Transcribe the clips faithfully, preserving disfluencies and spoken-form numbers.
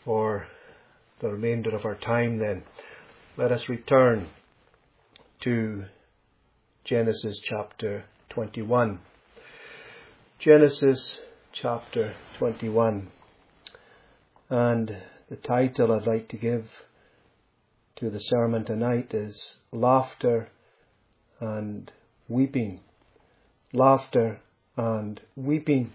for the remainder of our time then, let us return to Genesis chapter twenty-one. Genesis chapter twenty-one. And the title I'd like to give to the sermon tonight is Laughter and Weeping. Laughter and Weeping.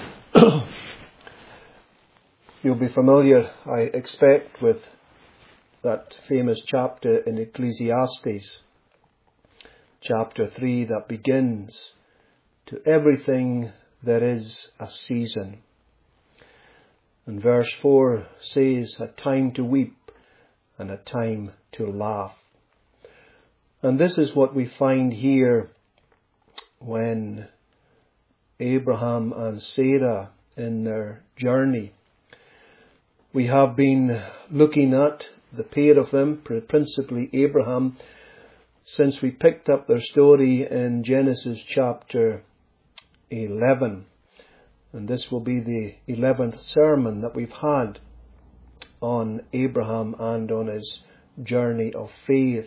You'll be familiar, I expect, with that famous chapter in Ecclesiastes, chapter three, that begins, "To everything there is a season." And verse four says, "A time to weep and a time to laugh." And this is what we find here when Abraham and Sarah in their journey. We have been looking at the pair of them, principally Abraham, since we picked up their story in Genesis chapter eleven. And this will be the eleventh sermon that we've had on Abraham and on his journey of faith.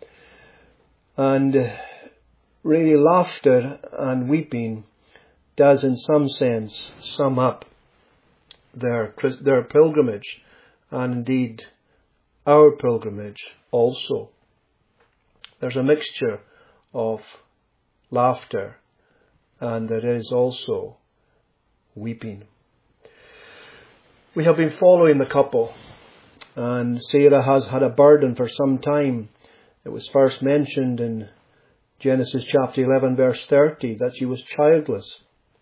And really, laughter and weeping does in some sense sum up their their pilgrimage, and indeed our pilgrimage also. There's a mixture of laughter and there is also weeping. We have been following the couple, and Sarah has had a burden for some time. It was first mentioned in Genesis chapter eleven verse thirty that she was childless.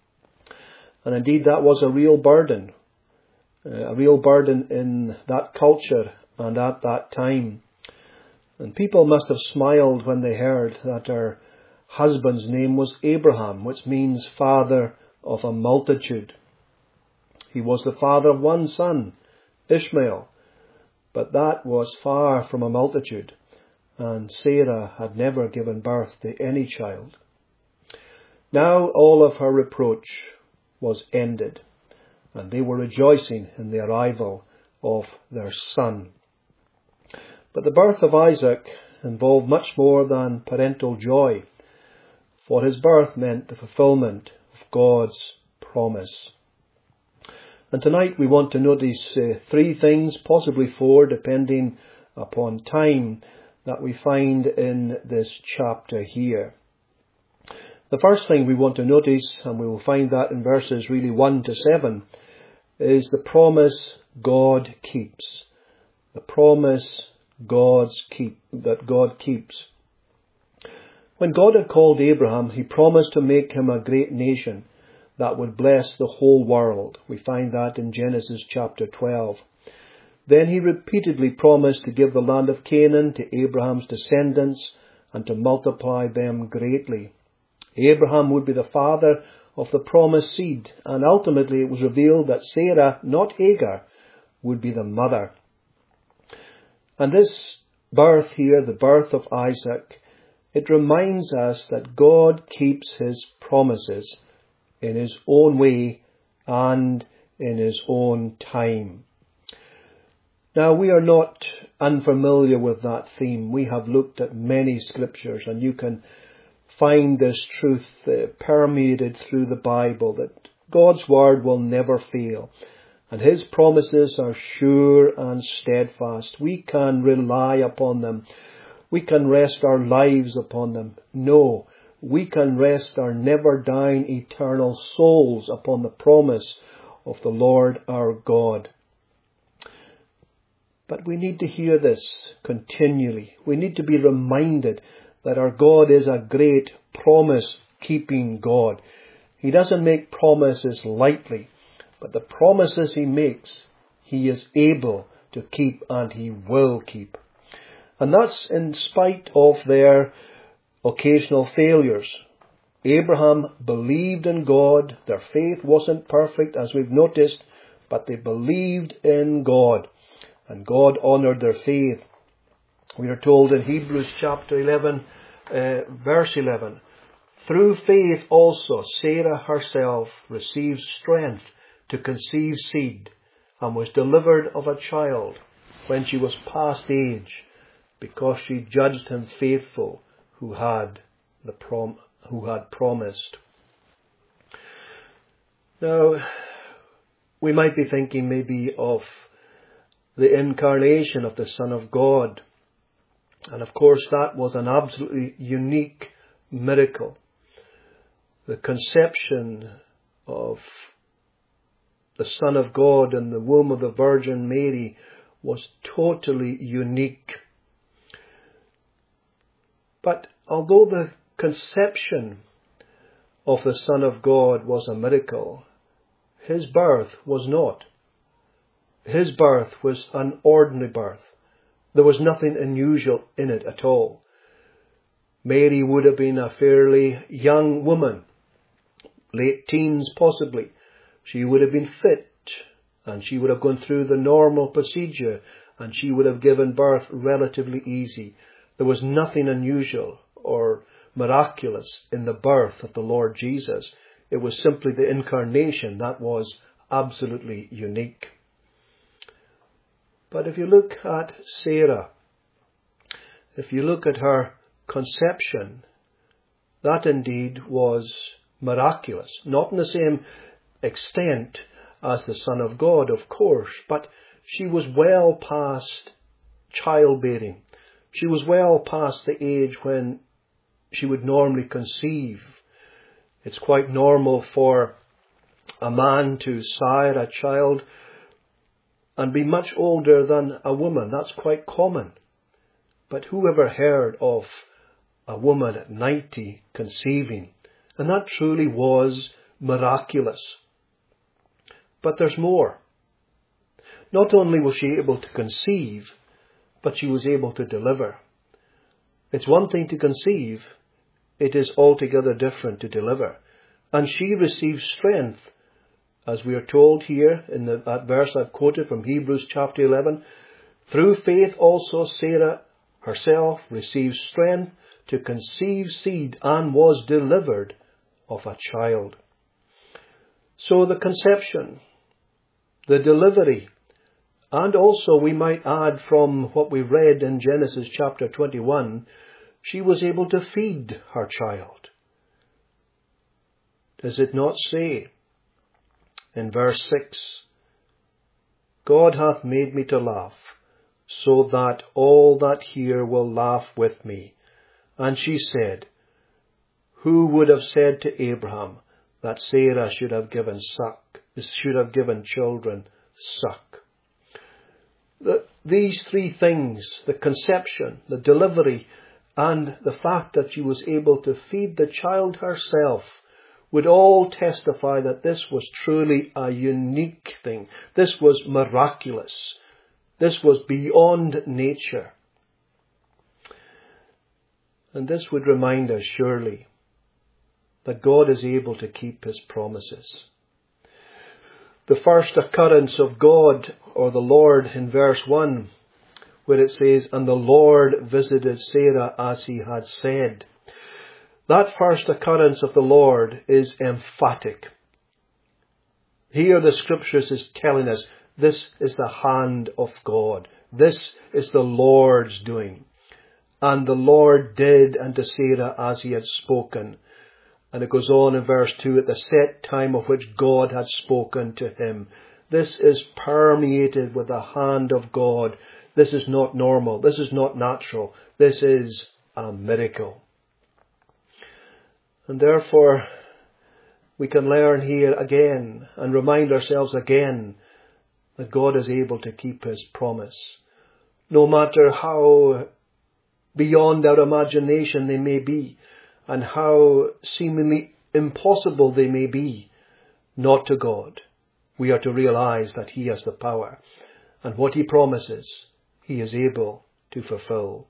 And indeed that was a real burden. A real burden in that culture and at that time. And people must have smiled when they heard that her husband's name was Abraham, which means father of a multitude. He was the father of one son, Ishmael, but that was far from a multitude, and Sarah had never given birth to any child. Now all of her reproach was ended, and they were rejoicing in the arrival of their son. But the birth of Isaac involved much more than parental joy, for his birth meant the fulfillment of God's promise. And tonight we want to notice uh, three things, possibly four, depending upon time, that we find in this chapter here. The first thing we want to notice, and we will find that in verses really one to seven, is the promise God keeps. The promise God's keep, that God keeps. When God had called Abraham, he promised to make him a great nation that would bless the whole world. We find that in Genesis chapter twelve. Then he repeatedly promised to give the land of Canaan to Abraham's descendants and to multiply them greatly. Abraham would be the father of the promised seed, and ultimately it was revealed that Sarah, not Hagar, would be the mother. And this birth here, the birth of Isaac, it reminds us that God keeps his promises in his own way and in his own time. Now, we are not unfamiliar with that theme. We have looked at many scriptures, and you can find this truth uh, permeated through the Bible, that God's word will never fail, and his promises are sure and steadfast. We can rely upon them. We can rest our lives upon them. No, we can rest our never-dying eternal souls upon the promise of the Lord our God. But we need to hear this continually. We need to be reminded that our God is a great promise-keeping God. He doesn't make promises lightly, but the promises he makes, he is able to keep, and he will keep. And that's in spite of their occasional failures. Abraham believed in God. Their faith wasn't perfect, as we've noticed, but they believed in God, and God honoured their faith. We are told in Hebrews chapter eleven, uh, verse eleven, "Through faith also Sarah herself received strength to conceive seed, and was delivered of a child when she was past age, because she judged him faithful who had the prom- who had promised. Now, we might be thinking maybe of the incarnation of the Son of God. And of course that was an absolutely unique miracle. The conception of the Son of God in the womb of the Virgin Mary was totally unique. But although the conception of the Son of God was a miracle, his birth was not. His birth was an ordinary birth. There was nothing unusual in it at all. Mary would have been a fairly young woman, late teens possibly. She would have been fit, and she would have gone through the normal procedure, and she would have given birth relatively easy. There was nothing unusual or miraculous in the birth of the Lord Jesus. It was simply the incarnation that was absolutely unique. But if you look at Sarah, if you look at her conception, that indeed was miraculous. Not in the same extent as the Son of God, of course, but she was well past childbearing. She was well past the age when she would normally conceive. It's quite normal for a man to sire a child and be much older than a woman. That's quite common. But who ever heard of a woman at ninety conceiving? And that truly was miraculous. But there's more. Not only was she able to conceive, but she was able to deliver. It's one thing to conceive. It is altogether different to deliver. And she received strength, as we are told here in the, that verse I've quoted from Hebrews chapter eleven. Through faith also Sarah herself received strength to conceive seed and was delivered of a child. So the conception, the delivery, and also we might add from what we read in Genesis chapter twenty-one, she was able to feed her child. Does it not say in verse six, God hath made me to laugh, so that all that hear will laugh with me. And she said, who would have said to Abraham that Sarah should have given suck, should have given children suck? The, these three things, the conception, the delivery, and the fact that she was able to feed the child herself, would all testify that this was truly a unique thing. This was miraculous. This was beyond nature. And this would remind us surely that God is able to keep his promises. The first occurrence of God or the Lord in verse one, where it says, and the Lord visited Sarah as he had said. That first occurrence of the Lord is emphatic. Here the scriptures is telling us this is the hand of God. This is the Lord's doing. And the Lord did unto Sarah as he had spoken. And it goes on in verse two, at the set time of which God had spoken to him. This is permeated with the hand of God. This is not normal. This is not natural. This is a miracle. And therefore, we can learn here again and remind ourselves again that God is able to keep his promise. No matter how beyond our imagination they may be, and how seemingly impossible they may be, not to God. We are to realize that he has the power, and what he promises, he is able to fulfill.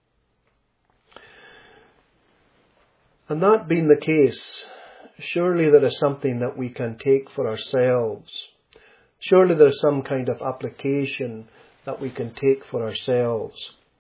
And that being the case, surely there is something that we can take for ourselves. Surely there is some kind of application that we can take for ourselves.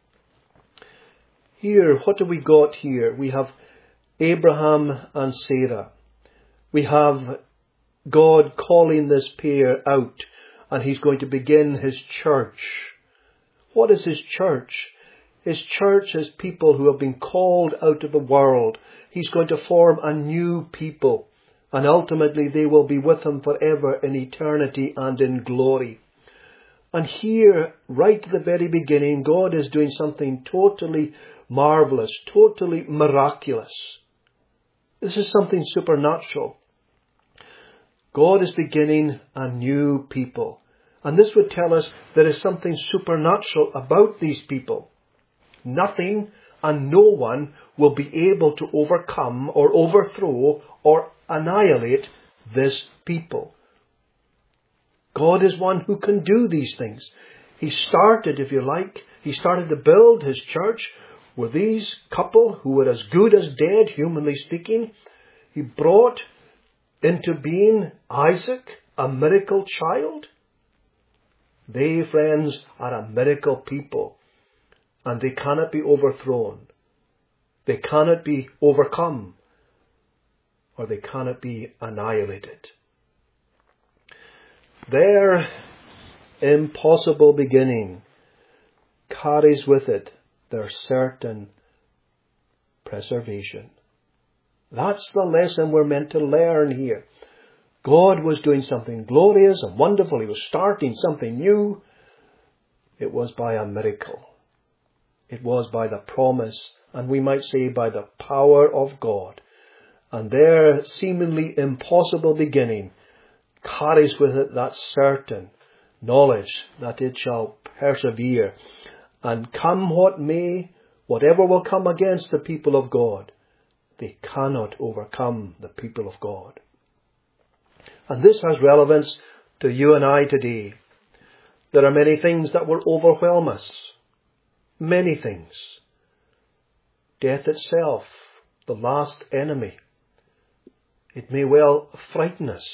Here, what have we got here? We have Abraham and Sarah. We have God calling this pair out and he's going to begin his church. What is his church? His church is people who have been called out of the world. He's going to form a new people, and ultimately they will be with him forever in eternity and in glory. And here, right at the very beginning, God is doing something totally marvelous, totally miraculous. This is something supernatural. God is beginning a new people. And this would tell us there is something supernatural about these people. Nothing and no one will be able to overcome or overthrow or annihilate this people. God is one who can do these things. He started, if you like, he started to build his church with these couple who were as good as dead, humanly speaking. He brought into being Isaac, a miracle child. They, friends, are a miracle people, and they cannot be overthrown. They cannot be overcome, or they cannot be annihilated. Their impossible beginning carries with it their certain preservation. That's the lesson we're meant to learn here. God was doing something glorious and wonderful. He was starting something new. It was by a miracle. It was by the promise, and we might say by the power of God. And their seemingly impossible beginning carries with it that certain knowledge that it shall persevere. And come what may, whatever will come against the people of God, they cannot overcome the people of God. And this has relevance to you and I today. There are many things that will overwhelm us. Many things. Death itself, the last enemy. It may well frighten us.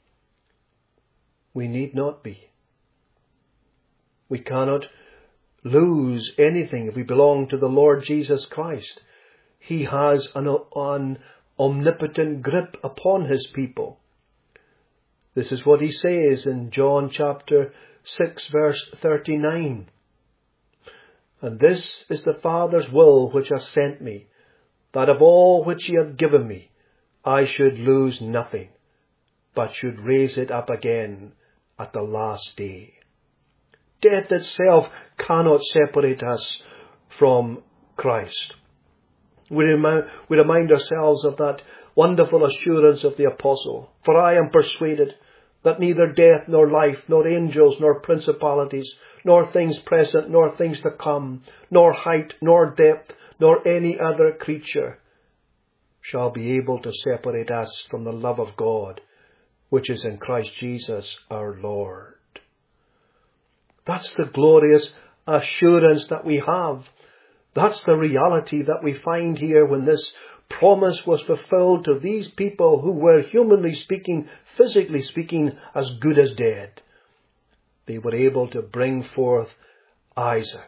We need not be. We cannot lose anything if we belong to the Lord Jesus Christ. He has an, an omnipotent grip upon his people. This is what he says in John chapter six verse thirty-nine. And this is the Father's will which hath sent me, that of all which he hath given me, I should lose nothing, but should raise it up again at the last day. Death itself cannot separate us from Christ. We remind, we remind ourselves of that wonderful assurance of the apostle. For I am persuaded that neither death nor life, nor angels, nor principalities, nor things present, nor things to come, nor height, nor depth, nor any other creature shall be able to separate us from the love of God, which is in Christ Jesus our Lord. That's the glorious assurance that we have. That's the reality that we find here when this promise was fulfilled to these people who were, humanly speaking, physically speaking, as good as dead. They were able to bring forth Isaac,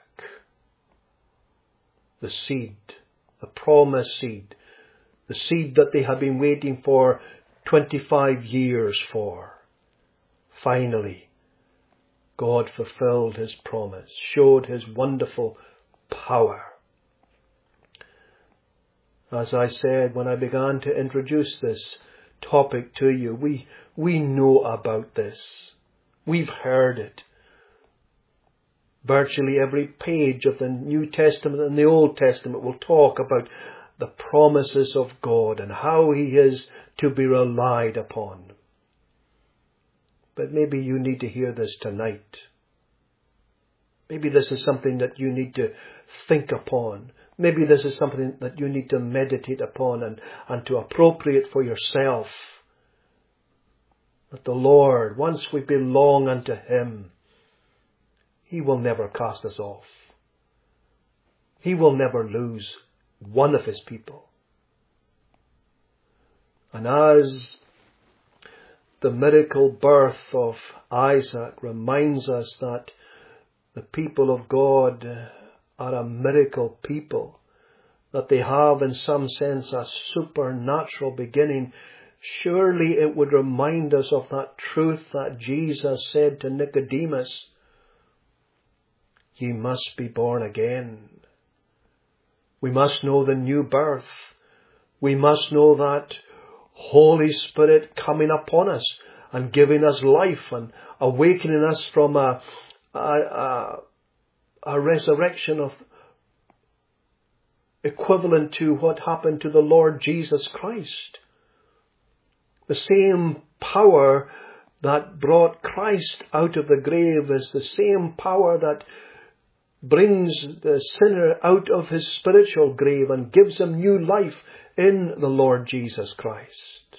the seed, the promised seed, the seed that they had been waiting for twenty-five years for. Finally, God fulfilled his promise, showed his wonderful power. As I said when I began to introduce this topic to you, we, we know about this. We've heard it. Virtually every page of the New Testament and the Old Testament will talk about the promises of God and how he is to be relied upon. But maybe you need to hear this tonight. Maybe this is something that you need to think upon. Maybe this is something that you need to meditate upon and, and to appropriate for yourself. That the Lord, once we belong unto him, he will never cast us off. He will never lose one of his people. And as the miracle birth of Isaac reminds us that the people of God are a miracle people, that they have in some sense a supernatural beginning, surely it would remind us of that truth that Jesus said to Nicodemus, "Ye must be born again." We must know the new birth. We must know that Holy Spirit coming upon us and giving us life and awakening us from a, a, a, a resurrection of equivalent to what happened to the Lord Jesus Christ. The same power that brought Christ out of the grave is the same power that brings the sinner out of his spiritual grave and gives him new life in the Lord Jesus Christ.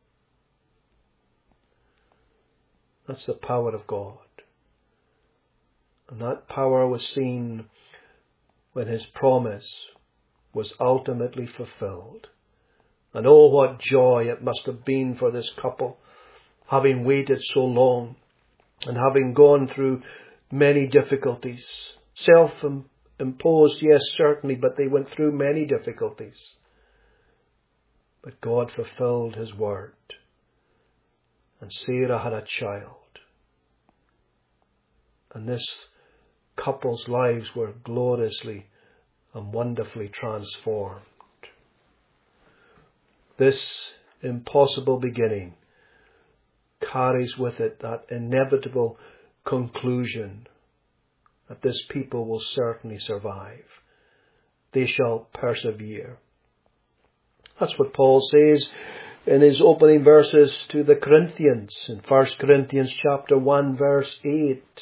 That's the power of God. And that power was seen when his promise was ultimately fulfilled. And oh, what joy it must have been for this couple, having waited so long and having gone through many difficulties. Self-imposed, yes, certainly, but they went through many difficulties. But God fulfilled his word. And Sarah had a child. And this couple's lives were gloriously and wonderfully transformed. This impossible beginning carries with it that inevitable conclusion that this people will certainly survive. They shall persevere. That's what Paul says in his opening verses to the Corinthians in First Corinthians chapter one verse eight.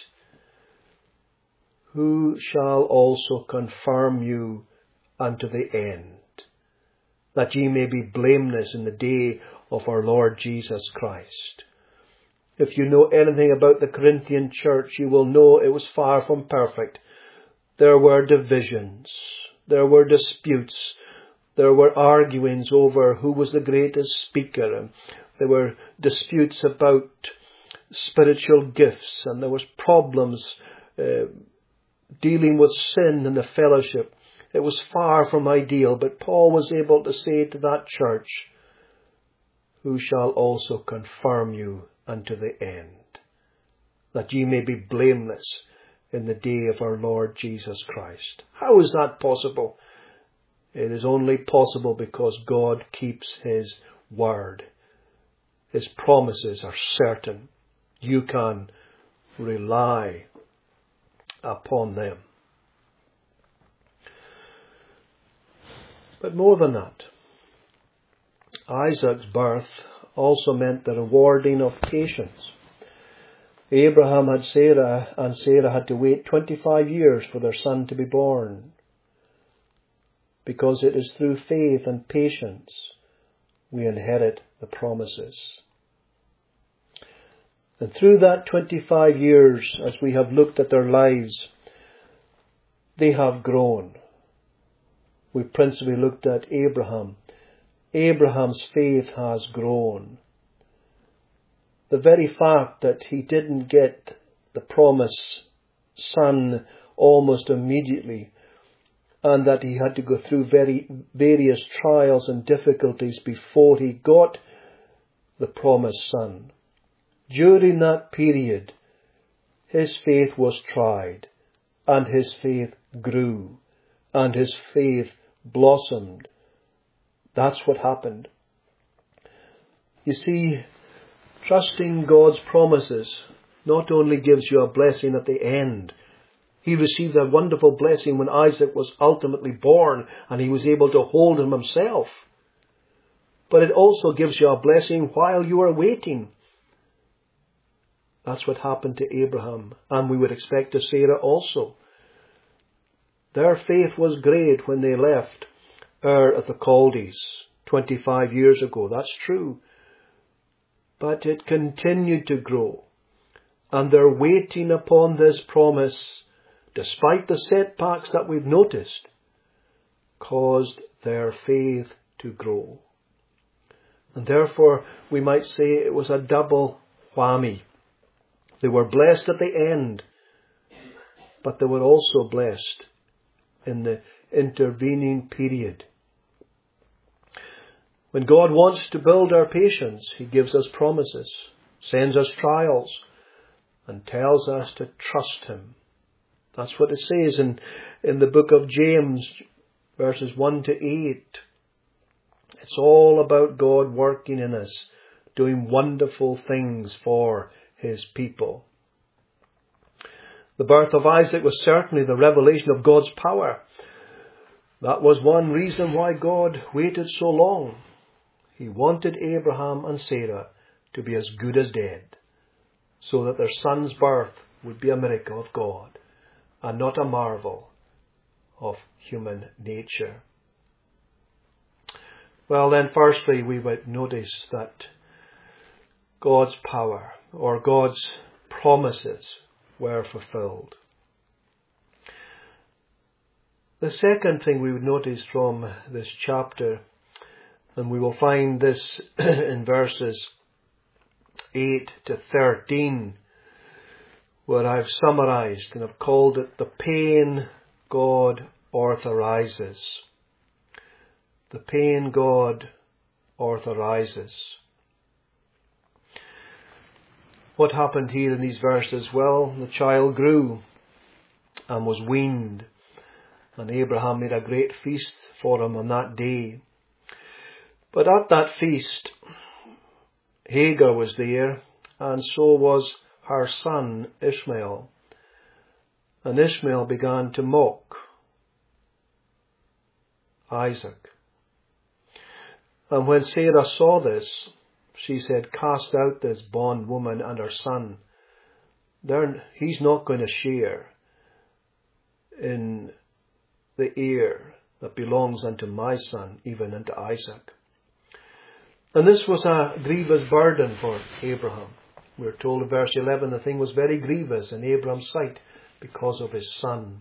Who shall also confirm you unto the end, that ye may be blameless in the day of our Lord Jesus Christ. If you know anything about the Corinthian church, you will know it was far from perfect. There were divisions. There were disputes. There were arguings over who was the greatest speaker. And there were disputes about spiritual gifts. And there was problems uh, dealing with sin in the fellowship. It was far from ideal. But Paul was able to say to that church, who shall also confirm you unto the end, that ye may be blameless in the day of our Lord Jesus Christ. How is that possible? It is only possible because God keeps his word. His promises are certain. You can rely upon them. But more than that, Isaac's birth also meant the rewarding of patience. Abraham had Sarah, and Sarah had to wait twenty-five years for their son to be born. Because it is through faith and patience we inherit the promises. And through that twenty-five years, as we have looked at their lives, they have grown. We principally looked at Abraham. Abraham's faith has grown. The very fact that he didn't get the promised son almost immediately, and that he had to go through very various trials and difficulties before he got the promised son. During that period, his faith was tried, and his faith grew, and his faith blossomed. That's what happened. You see, trusting God's promises not only gives you a blessing at the end. He received a wonderful blessing when Isaac was ultimately born and he was able to hold him himself. But it also gives you a blessing while you are waiting. That's what happened to Abraham, and we would expect to Sarah also. Their faith was great when they left Ur of the Chaldees twenty-five years ago. That's true. But it continued to grow. And their waiting upon this promise, despite the setbacks that we've noticed, caused their faith to grow. And therefore, we might say it was a double whammy. They were blessed at the end, but they were also blessed in the intervening period. When God wants to build our patience, He gives us promises, sends us trials, and tells us to trust Him. That's what it says in, in the book of James, verses one to eight. It's all about God working in us, doing wonderful things for His people. The birth of Isaac was certainly the revelation of God's power. That was one reason why God waited so long. He wanted Abraham and Sarah to be as good as dead, so that their son's birth would be a miracle of God and not a marvel of human nature. Well then, firstly, we would notice that God's power or God's promises were fulfilled. The second thing we would notice from this chapter, and we will find this in verses eight to thirteen, where I've summarized and have called it the pain God authorizes. The pain God authorizes. What happened here in these verses? Well, the child grew and was weaned, and Abraham made a great feast for him on that day. But at that feast, Hagar was there, and so was her son Ishmael. And Ishmael began to mock Isaac. And when Sarah saw this, she said, "Cast out this bondwoman and her son. They're, he's not going to share in the heir that belongs unto my son, even unto Isaac." And this was a grievous burden for Abraham. We're told in verse eleven, the thing was very grievous in Abraham's sight because of his son.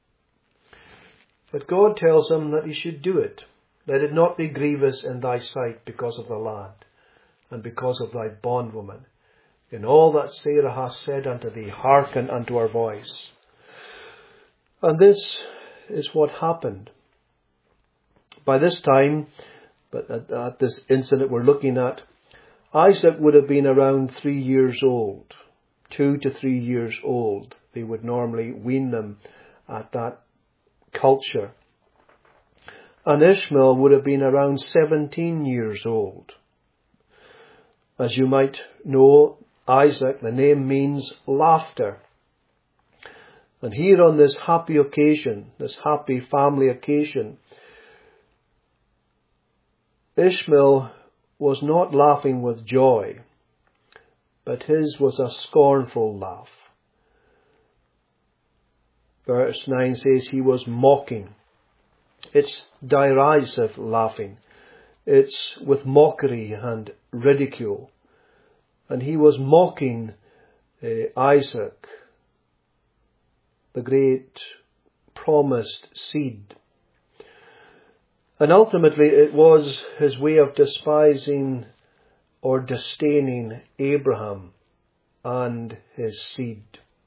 But God tells him that he should do it. "Let it not be grievous in thy sight because of the lad, and because of thy bondwoman. In all that Sarah hath said unto thee, hearken unto her voice." And this is what happened. By this time, but at, at this incident we're looking at, Isaac would have been around three years old. Two to three years old. They would normally wean them at that culture. And Ishmael would have been around seventeen years old. As you might know, Isaac, the name means laughter. And here on this happy occasion, this happy family occasion, Ishmael was not laughing with joy, but his was a scornful laugh. Verse nine says he was mocking. It's derisive laughing. It's with mockery and ridicule. And he was mocking uh, Isaac, the great promised seed. And ultimately it was his way of despising or disdaining Abraham and his seed.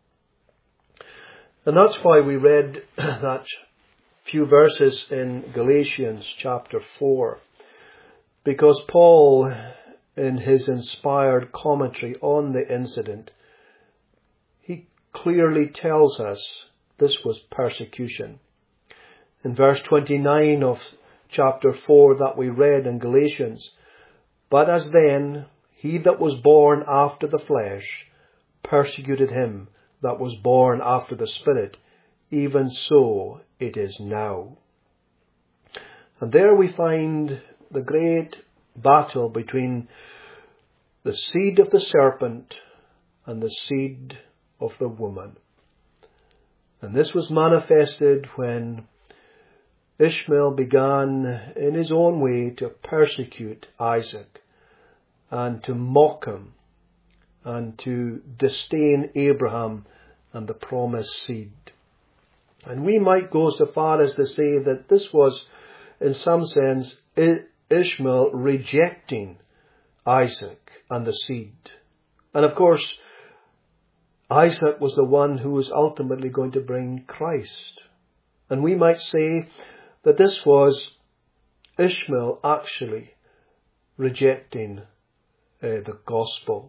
And that's why we read that few verses in Galatians chapter four. Because Paul, in his inspired commentary on the incident, he clearly tells us this was persecution. In verse twenty-nine of chapter four that we read in Galatians, "But as then he that was born after the flesh persecuted him that was born after the Spirit, even so it is now." And there we find the great battle between the seed of the serpent and the seed of the woman. And this was manifested when Ishmael began in his own way to persecute Isaac and to mock him and to disdain Abraham and the promised seed. And we might go so far as to say that this was, in some sense, Ishmael rejecting Isaac and the seed. And of course, Isaac was the one who was ultimately going to bring Christ. And we might say that this was Ishmael actually rejecting uh, the gospel.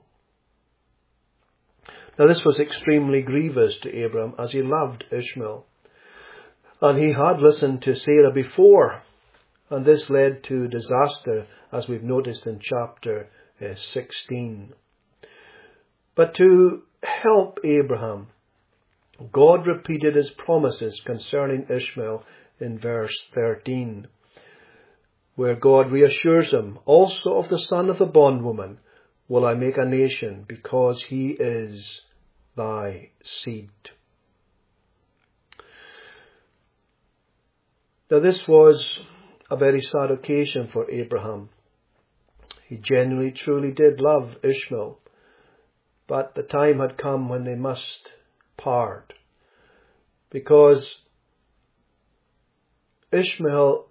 Now this was extremely grievous to Abraham, as he loved Ishmael. And he had listened to Sarah before, and this led to disaster, as we've noticed in chapter uh, sixteen. But to help Abraham, God repeated his promises concerning Ishmael in verse thirteen, where God reassures him, also of the son of the bondwoman will I make a nation, because he is thy seed. Now this was a very sad occasion for Abraham. He genuinely, truly did love Ishmael, but the time had come when they must part, because Ishmael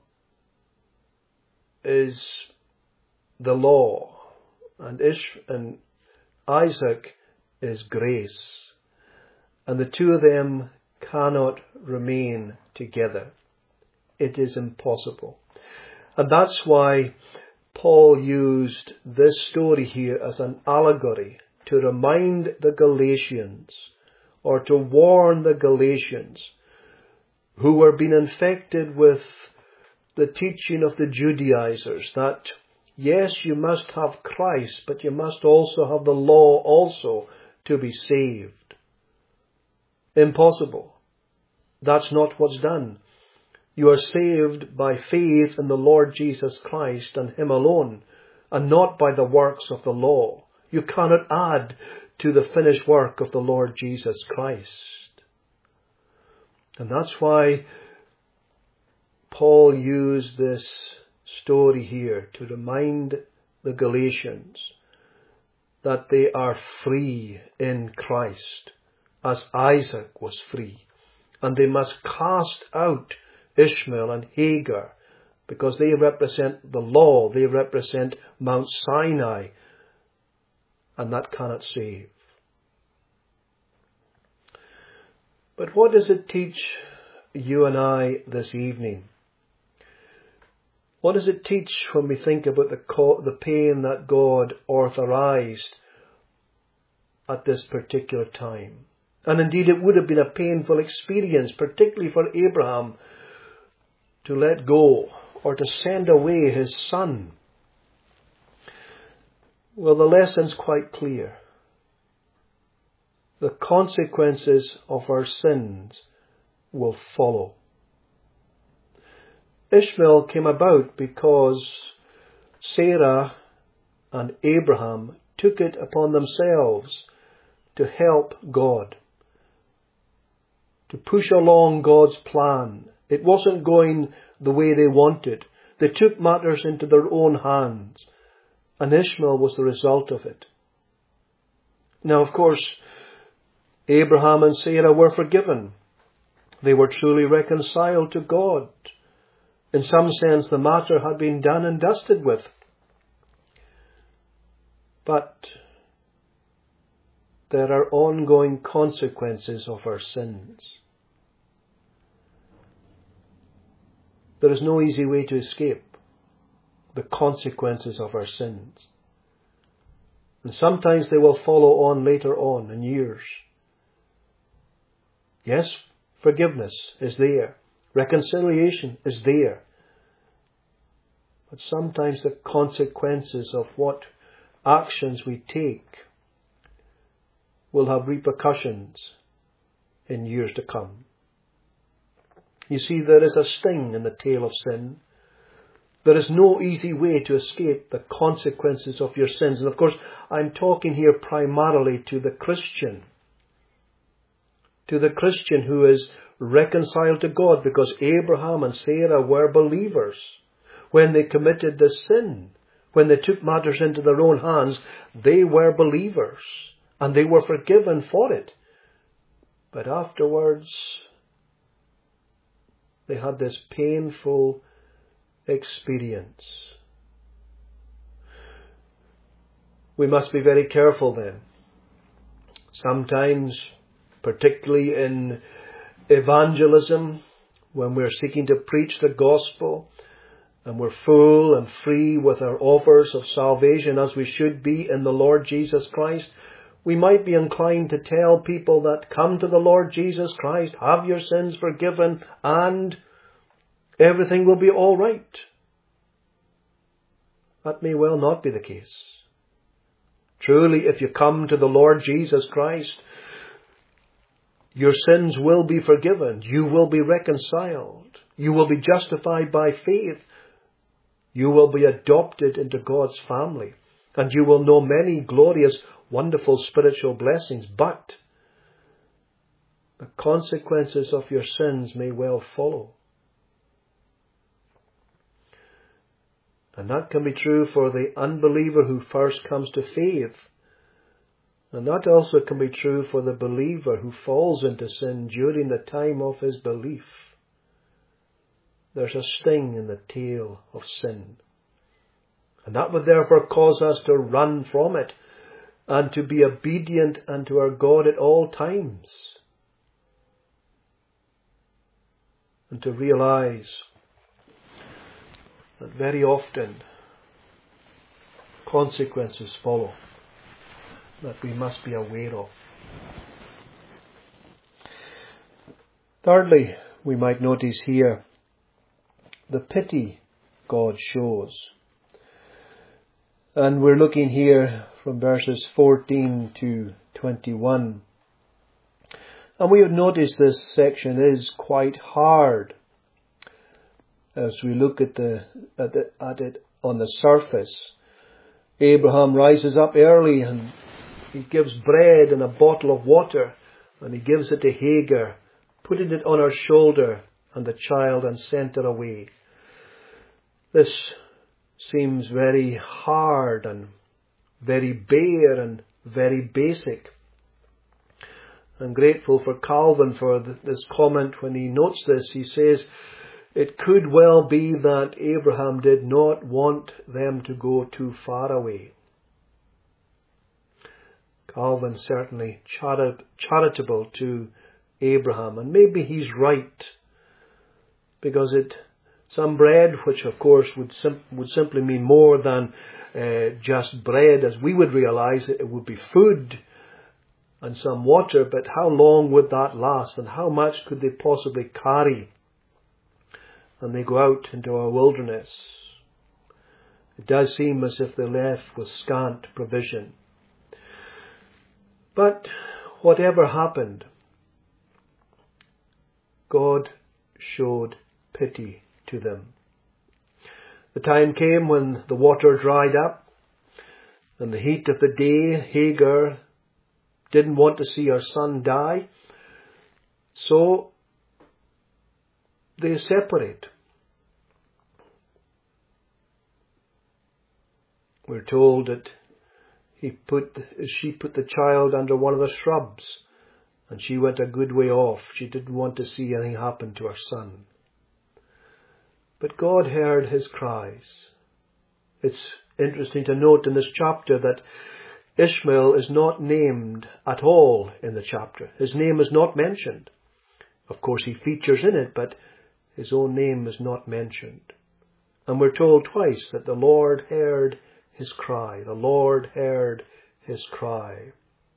is the law, and Ish and Isaac is grace, and the two of them cannot remain together. It is impossible. And that's why Paul used this story here as an allegory to remind the Galatians, or to warn the Galatians, who were being infected with the teaching of the Judaizers, that yes, you must have Christ, but you must also have the law also to be saved. Impossible. That's not what's done. You are saved by faith in the Lord Jesus Christ and Him alone, and not by the works of the law. You cannot add to the finished work of the Lord Jesus Christ. And that's why Paul used this story here to remind the Galatians that they are free in Christ, as Isaac was free. And they must cast out Ishmael and Hagar, because they represent the law, they represent Mount Sinai, and that cannot save. But what does it teach you and I this evening? What does it teach when we think about the co- the pain that God authorized at this particular time? And indeed it would have been a painful experience, particularly for Abraham, to let go or to send away his son. Well, the lesson's quite clear. The consequences of our sins will follow. Ishmael came about because Sarah and Abraham took it upon themselves to help God, to push along God's plan. It wasn't going the way they wanted. They took matters into their own hands, and Ishmael was the result of it. Now, of course, Abraham and Sarah were forgiven. They were truly reconciled to God. In some sense, the matter had been done and dusted with. But there are ongoing consequences of our sins. There is no easy way to escape the consequences of our sins. And sometimes they will follow on later on in years. Yes, forgiveness is there. Reconciliation is there. But sometimes the consequences of what actions we take will have repercussions in years to come. You see, there is a sting in the tail of sin. There is no easy way to escape the consequences of your sins. And of course, I'm talking here primarily to the Christian. To the Christian who is reconciled to God, because Abraham and Sarah were believers. When they committed the sin, when they took matters into their own hands, they were believers and they were forgiven for it. But afterwards, they had this painful experience. We must be very careful then. Sometimes, particularly in evangelism, when we're seeking to preach the gospel, and we're full and free with our offers of salvation as we should be in the Lord Jesus Christ, we might be inclined to tell people that come to the Lord Jesus Christ, have your sins forgiven, and everything will be all right. That may well not be the case. Truly, if you come to the Lord Jesus Christ, your sins will be forgiven. You will be reconciled. You will be justified by faith. You will be adopted into God's family. And you will know many glorious, wonderful spiritual blessings. But the consequences of your sins may well follow. And that can be true for the unbeliever who first comes to faith. And that also can be true for the believer who falls into sin during the time of his belief. There's a sting in the tail of sin. And that would therefore cause us to run from it and to be obedient unto our God at all times. And to realize that very often consequences follow that we must be aware of. Thirdly, we might notice here the pity God shows. And we're looking here from verses fourteen to twenty-one. And we have noticed this section is quite hard as we look at the at, the, at it on the surface. Abraham rises up early and he gives bread and a bottle of water, and he gives it to Hagar, putting it on her shoulder and the child, and sent her away. This seems very hard and very bare and very basic. I'm grateful for Calvin for this comment when he notes this. He says, it could well be that Abraham did not want them to go too far away. Calvin certainly charit- charitable to Abraham, and maybe he's right, because it some bread, which of course would sim- would simply mean more than uh, just bread as we would realize it, it would be food and some water, but how long would that last, and how much could they possibly carry? And they go out into a wilderness. It does seem as if they left with scant provision. But whatever happened, God showed pity to them. The time came when the water dried up, and the heat of the day, Hagar didn't want to see her son die, so they separate. We're told that he put, she put the child under one of the shrubs, and she went a good way off. She didn't want to see anything happen to her son. But God heard his cries. It's interesting to note in this chapter that Ishmael is not named at all in the chapter. His name is not mentioned. Of course, he features in it, but his own name is not mentioned. And we're told twice that the Lord heard his cry. The Lord heard his cry.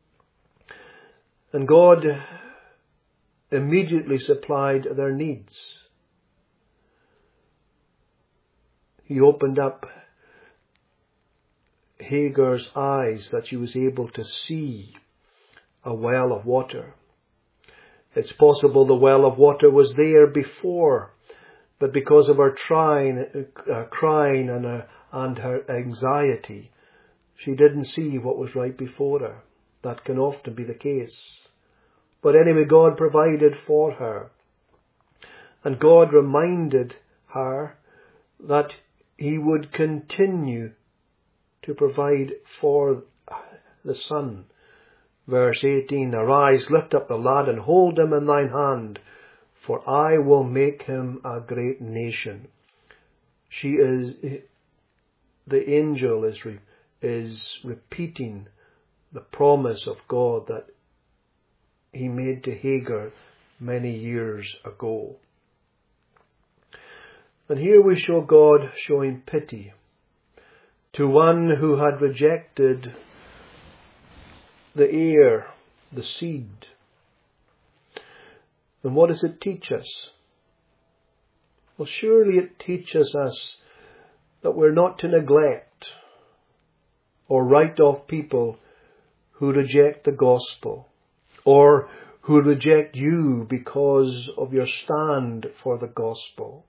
And God immediately supplied their needs. He opened up Hagar's eyes that she was able to see a well of water. It's possible the well of water was there before, but because of her trying, uh, crying and, uh, and her anxiety, she didn't see what was right before her. That can often be the case. But anyway, God provided for her. And God reminded her that he would continue to provide for the son. Verse eighteen, arise, lift up the lad and hold him in thine hand, for I will make him a great nation. She is, the angel is, re, is repeating the promise of God that he made to Hagar many years ago. And here we show God showing pity to one who had rejected the heir, the seed. And what does it teach us? Well, surely it teaches us that we're not to neglect or write off people who reject the gospel, or who reject you because of your stand for the gospel.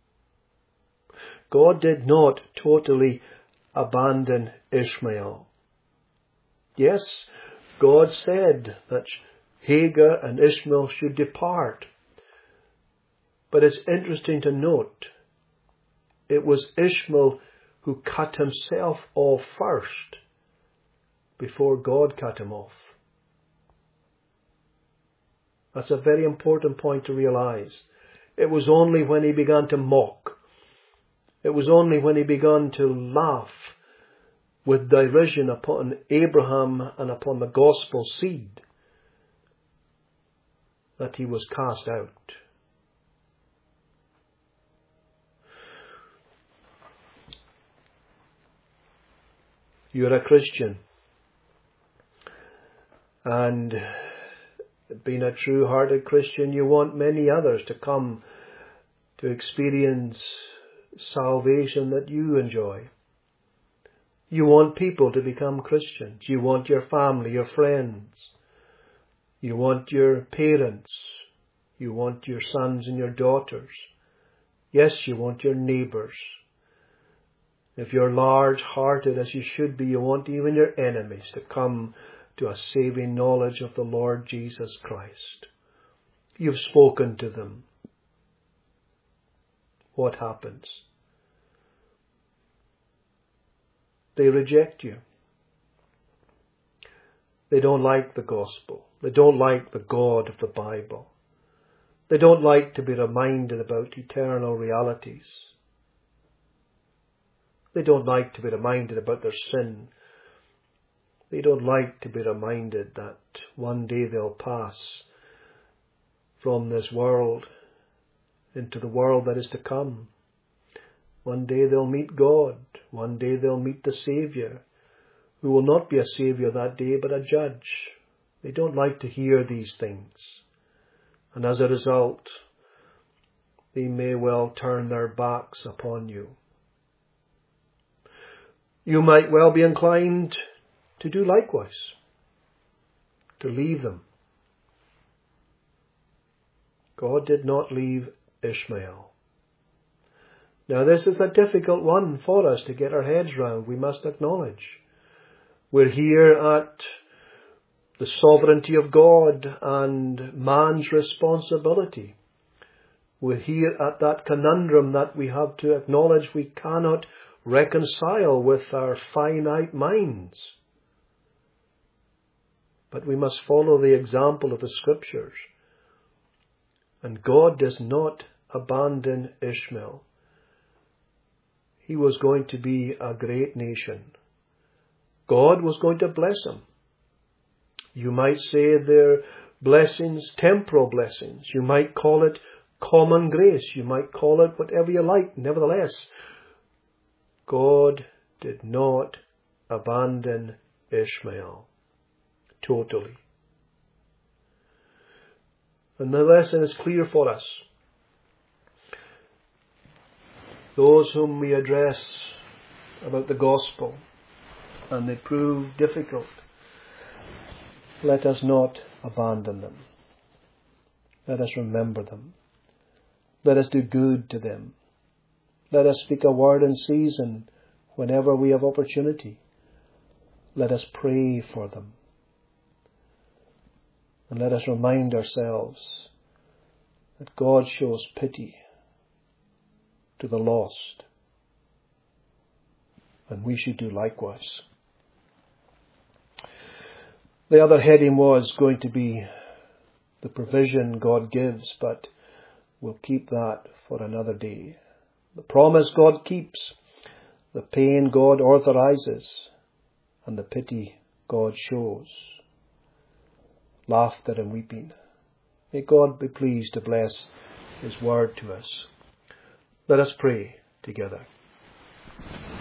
God did not totally abandon Ishmael. Yes, God said that Hagar and Ishmael should depart. But it's interesting to note, it was Ishmael who cut himself off first, before God cut him off. That's a very important point to realize. It was only when he began to mock, it was only when he began to laugh with derision upon Abraham and upon the gospel seed, that he was cast out. You're a Christian. And being a true-hearted Christian, you want many others to come to experience salvation that you enjoy. You want people to become Christians. You want your family, your friends. You want your parents. You want your sons and your daughters. Yes, you want your neighbours. If you're large-hearted as you should be, you want even your enemies to come to a saving knowledge of the Lord Jesus Christ. You've spoken to them. What happens? They reject you. They don't like the gospel. They don't like the God of the Bible. They don't like to be reminded about eternal realities. They don't like to be reminded about their sin. They don't like to be reminded that one day they'll pass from this world into the world that is to come. One day they'll meet God. One day they'll meet the Saviour, who will not be a Saviour that day, but a judge. They don't like to hear these things. And as a result, they may well turn their backs upon you. You might well be inclined to do likewise, to leave them. God did not leave Ishmael. Now this is a difficult one for us to get our heads round, we must acknowledge. We're here at the sovereignty of God and man's responsibility. We're here at that conundrum that we have to acknowledge we cannot reconcile with our finite minds. But we must follow the example of the Scriptures. And God does not abandon Ishmael. He was going to be a great nation. God was going to bless him. You might say they're blessings, temporal blessings. You might call it common grace. You might call it whatever you like. Nevertheless, God did not abandon Ishmael totally. And the lesson is clear for us. Those whom we address about the gospel and they prove difficult, let us not abandon them. Let us remember them. Let us do good to them. Let us speak a word in season whenever we have opportunity. Let us pray for them. And let us remind ourselves that God shows pity to the lost. And we should do likewise. The other heading was going to be the provision God gives, but we'll keep that for another day. The promise God keeps, the pain God authorizes, and the pity God shows. Laughter and weeping. May God be pleased to bless His word to us. Let us pray together.